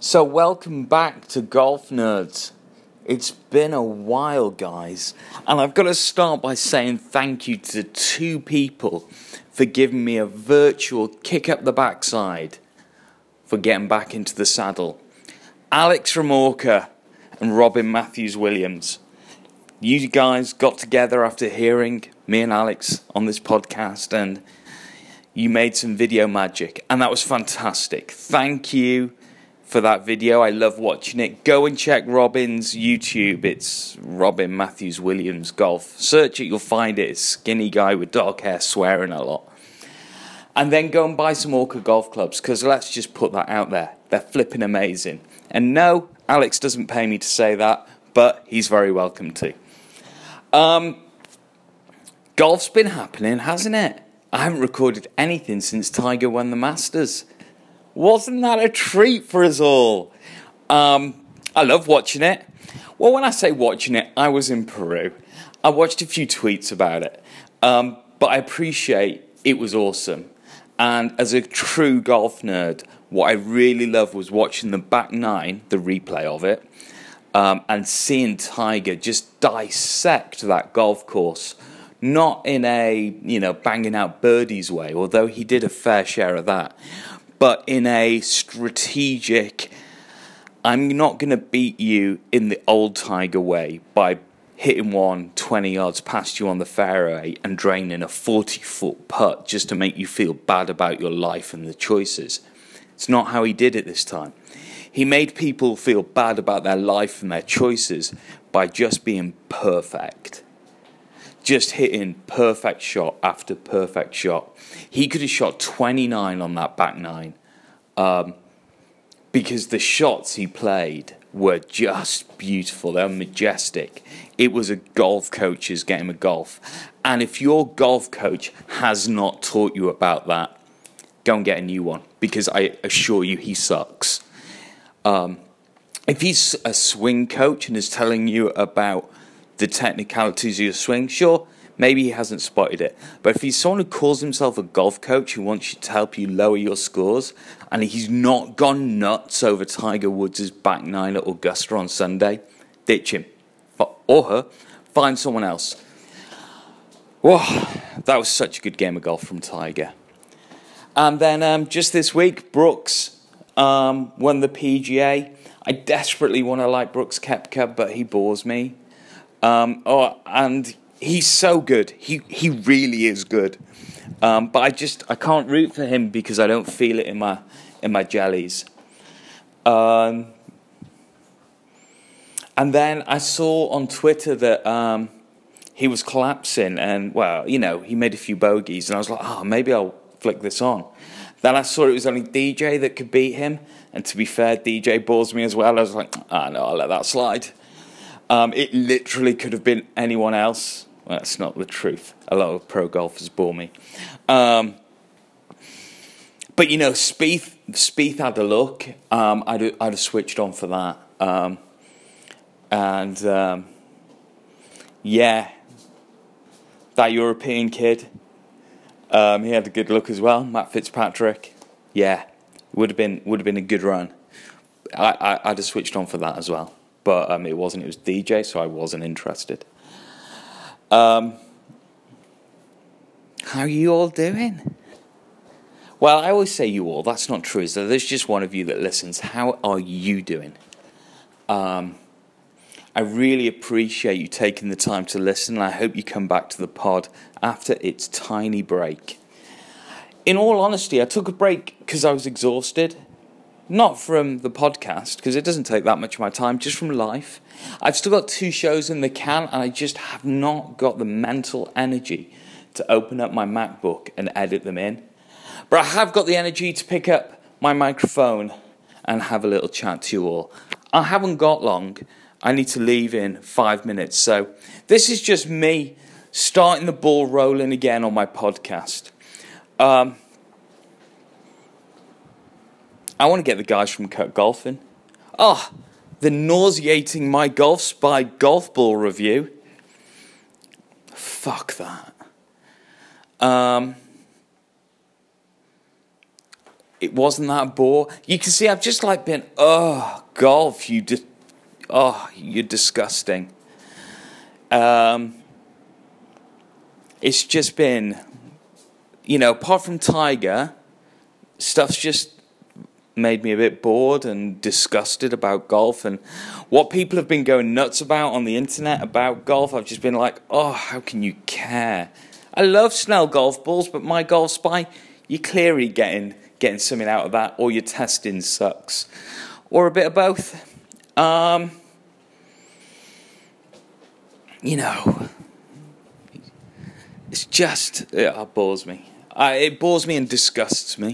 So welcome back to Golf Nerds. It's been a while, guys, and I've got to start by saying thank you to two people for giving me a virtual kick up the backside for getting back into the saddle. Alex Ramorca and Robin Matthews-Williams. You guys got together after hearing me and Alex on this podcast, and you made some video magic, and that was fantastic. Thank you for that video. I love watching it. Go and check Robin's YouTube. It's Robin Matthews-Williams Golf. Search it, you'll find it. It's a skinny guy with dark hair swearing a lot. And then go and buy some Orca golf clubs, because let's just put that out there. They're flipping amazing. And no, Alex doesn't pay me to say that, but he's very welcome to. Golf's been happening, hasn't it? I haven't recorded anything since Tiger won the Masters. Wasn't that a treat for us all? I love watching it. Well, when I say watching it, I was in Peru. I watched a few tweets about it. But I appreciate it was awesome. And as a true golf nerd, what I really loved was watching the back nine, the replay of it, and seeing Tiger just dissect that golf course. Not in a, banging out birdies way, although he did a fair share of that. But in a strategic, I'm not going to beat you in the old Tiger way by hitting one 20 yards past you on the fairway and draining a 40-foot putt just to make you feel bad about your life and the choices. It's not how he did it this time. He made people feel bad about their life and their choices by just being perfect. Just hitting perfect shot after perfect shot. He could have shot 29 on that back nine because the shots he played were just beautiful. They were majestic. It was a golf coach's game of golf. And if your golf coach has not taught you about that, go and get a new one, because I assure you he sucks. If he's a swing coach and is telling you about the technicalities of your swing, sure, maybe he hasn't spotted it. But if he's someone who calls himself a golf coach who wants you to help you lower your scores, and he's not gone nuts over Tiger Woods' back nine at Augusta on Sunday, ditch him. Or her. Find someone else. Whoa, that was such a good game of golf from Tiger. And then just this week, Brooks won the PGA. I desperately want to like Brooks Koepka, but he bores me. And he's so good. He really is good. But I can't root for him because I don't feel it in my jellies. And then I saw on Twitter that he was collapsing, and he made a few bogeys, and I was like, maybe I'll flick this on. Then I saw it was only DJ that could beat him, and to be fair, DJ bores me as well. I was like, no, I'll let that slide. It literally could have been anyone else. Well, that's not the truth. A lot of pro golfers bore me. But, Spieth had a look. I'd have switched on for that. That European kid, he had a good look as well. Matt Fitzpatrick. Yeah, would have been a good run. I'd have switched on for that as well. But it wasn't. It was DJ, so I wasn't interested. How are you all doing? Well, I always say you all. That's not true. So there's just one of you that listens. How are you doing? I really appreciate you taking the time to listen, and I hope you come back to the pod after its tiny break. In all honesty, I took a break because I was exhausted. Not from the podcast, because it doesn't take that much of my time, just from life. I've still got 2 shows in the can, and I just have not got the mental energy to open up my MacBook and edit them in. But I have got the energy to pick up my microphone and have a little chat to you all. I haven't got long. I need to leave in 5 minutes. So this is just me starting the ball rolling again on my podcast. I want to get the guys from Cut Golfing. The nauseating My Golf Spy golf ball review. Fuck that. it wasn't that bore. You can see I've just like been, golf, you're disgusting. It's just been, apart from Tiger, stuff's just made me a bit bored and disgusted about golf, and what people have been going nuts about on the internet about golf, I've just been like, how can you care? I love Snell golf balls, but my Golf Spy, you're clearly getting something out of that, or your testing sucks, or a bit of both. It's just, it bores me. It bores me and disgusts me.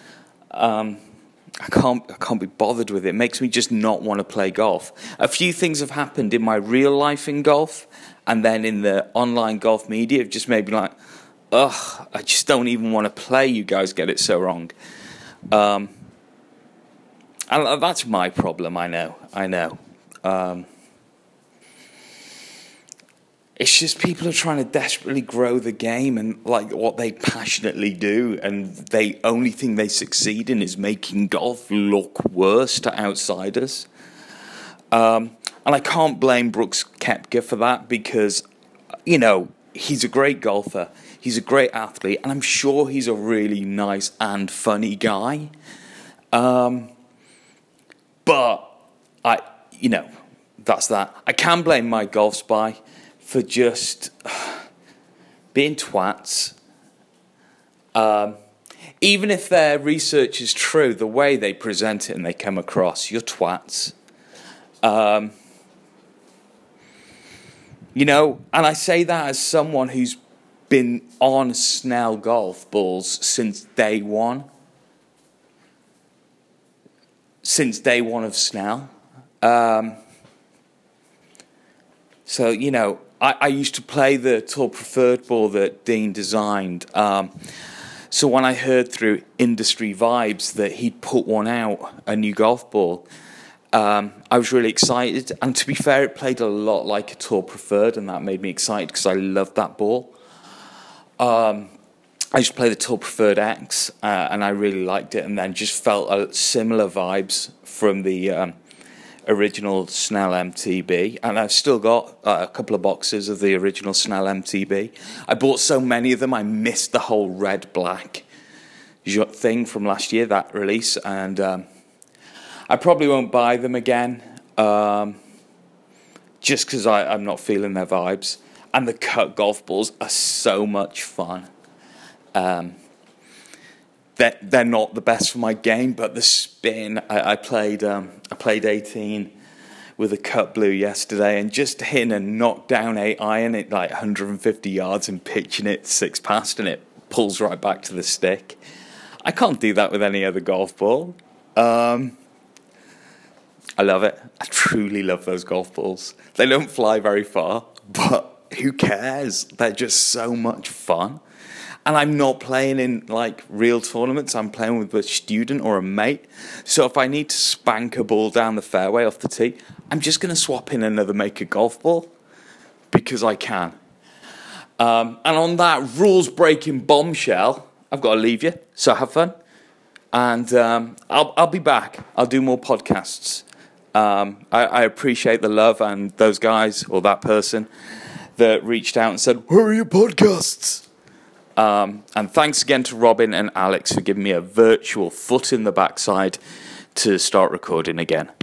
I can't be bothered with it. It makes me just not want to play golf. A few things have happened in my real life in golf, and then in the online golf media have just made me like, I just don't even want to play. You guys get it so wrong. And that's my problem, I know. It's just people are trying to desperately grow the game and like what they passionately do, and the only thing they succeed in is making golf look worse to outsiders. And I can't blame Brooks Koepka for that because, he's a great golfer, he's a great athlete, and I'm sure he's a really nice and funny guy. But that's that. I can blame my Golf Spy for just being twats. Even if their research is true, the way they present it and they come across, you're twats. And I say that as someone who's been on Snell golf balls since day one. Since day one of Snell. So, I used to play the Tour Preferred ball that Dean designed. So when I heard through industry vibes that he'd put one out, a new golf ball, I was really excited. And to be fair, it played a lot like a Tour Preferred, and that made me excited because I loved that ball. I used to play the Tour Preferred X, and I really liked it, and then just felt similar vibes from the original Snell MTB, and I've still got a couple of boxes of the original Snell MTB. I bought so many of them, I missed the whole red-black thing from last year, that release, and I probably won't buy them again, just because I'm not feeling their vibes. And the cut golf balls are so much fun. They're not the best for my game, but the spin, I played 18 with a cut blue yesterday, and just hitting a knockdown 8-iron at like 150 yards and pitching it 6 past, and it pulls right back to the stick. I can't do that with any other golf ball. I love it. I truly love those golf balls. They don't fly very far, but who cares? They're just so much fun. And I'm not playing in, like, real tournaments. I'm playing with a student or a mate. So if I need to spank a ball down the fairway off the tee, I'm just going to swap in another Maker golf ball because I can. And on that rules-breaking bombshell, I've got to leave you. So have fun. And I'll be back. I'll do more podcasts. I appreciate the love and those guys or that person that reached out and said, "Where are your podcasts?" And thanks again to Robin and Alex for giving me a virtual foot in the backside to start recording again.